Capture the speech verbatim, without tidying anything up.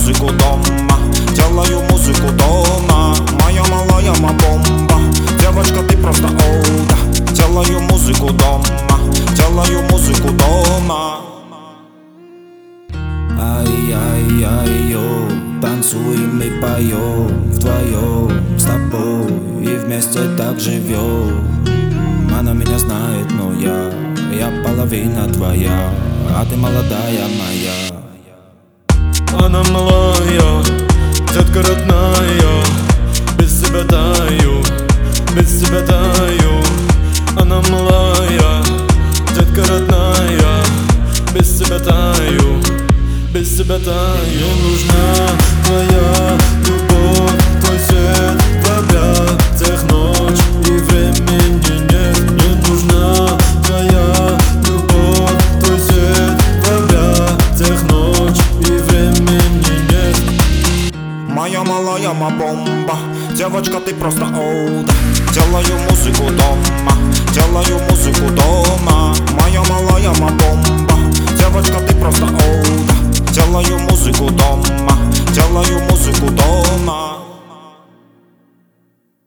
музыку дома, делаю музыку дома. Моя малая бомба, девочка, ты просто олда. Делаю музыку дома, делаю музыку дома. Ай-яй-яй-йо, танцуем и поем вдвоем с тобой и вместе так живем. Она меня знает, но я, я половина твоя, а ты молодая моя. Она малая, детка родная, без тебя таю, без тебя таю. Она малая, детка родная, без тебя таю, без тебя таю. Мне нужна твоя любовь, твой свет в объятиях ночь и времени нет. Мне нужна твоя любовь, твой свет в объятиях ночь и времени нет. Моя малая бомба, девочка, ты просто олда. Делаю музыку дома, делаю музыку дома. Моя малая бомба, девочка, ты просто олда. Делаю музыку дома.